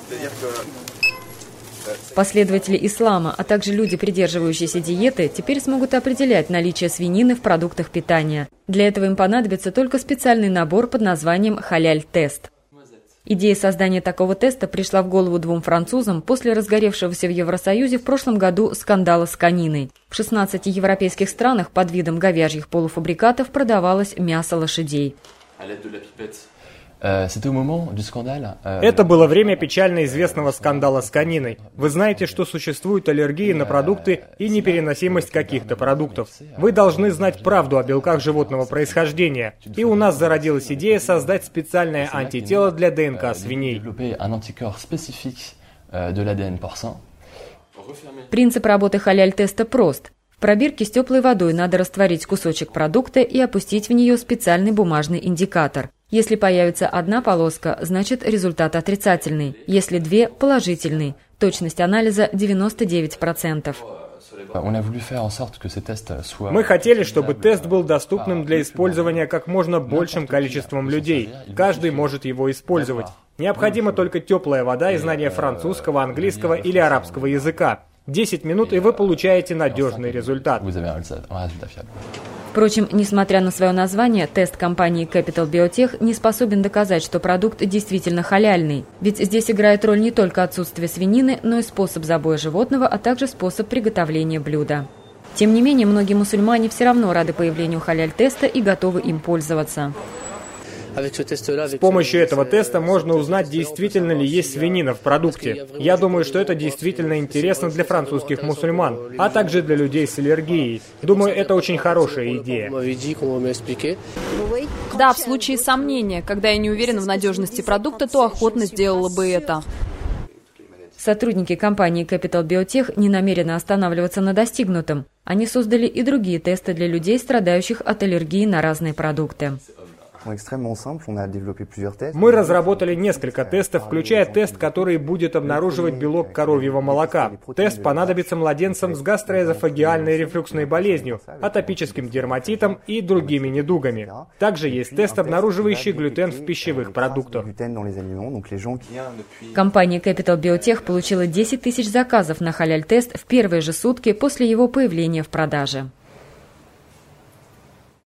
Последователи ислама, а также люди, придерживающиеся диеты, теперь смогут определять наличие свинины в продуктах питания. Для этого им понадобится только специальный набор под названием «Халяль-тест». Идея создания такого теста пришла в голову двум французам после разгоревшегося в Евросоюзе в прошлом году скандала с кониной. В 16 европейских странах под видом говяжьих полуфабрикатов продавалось мясо лошадей. Это было время печально известного скандала с кониной. Вы знаете, что существуют аллергии на продукты и непереносимость каких-то продуктов. Вы должны знать правду о белках животного происхождения. И у нас зародилась идея создать специальное антитело для ДНК свиней. Принцип работы халяль-теста прост. В пробирке с теплой водой надо растворить кусочек продукта и опустить в нее специальный бумажный индикатор. Если появится одна полоска, значит результат отрицательный. Если две – положительный. Точность анализа 99%. Мы хотели, чтобы тест был доступным для использования как можно большим количеством людей. Каждый может его использовать. Необходима только теплая вода и знание французского, английского или арабского языка. 10 минут, и вы получаете надежный результат. Впрочем, несмотря на свое название, тест компании Capital Biotech не способен доказать, что продукт действительно халяльный. Ведь здесь играет роль не только отсутствие свинины, но и способ забоя животного, а также способ приготовления блюда. Тем не менее, многие мусульмане все равно рады появлению халяль-теста и готовы им пользоваться. С помощью этого теста можно узнать, действительно ли есть свинина в продукте. Я думаю, что это действительно интересно для французских мусульман, а также для людей с аллергией. Думаю, это очень хорошая идея. Да, в случае сомнения, когда я не уверен в надежности продукта, то охотно сделала бы это. Сотрудники компании Capital Biotech не намерены останавливаться на достигнутом. Они создали и другие тесты для людей, страдающих от аллергии на разные продукты. Мы разработали несколько тестов, включая тест, который будет обнаруживать белок коровьего молока. Тест понадобится младенцам с гастроэзофагиальной рефлюксной болезнью, атопическим дерматитом и другими недугами. Также есть тест, обнаруживающий глютен в пищевых продуктах. Компания Capital Biotech получила 10 тысяч заказов на халяль-тест в первые же сутки после его появления в продаже.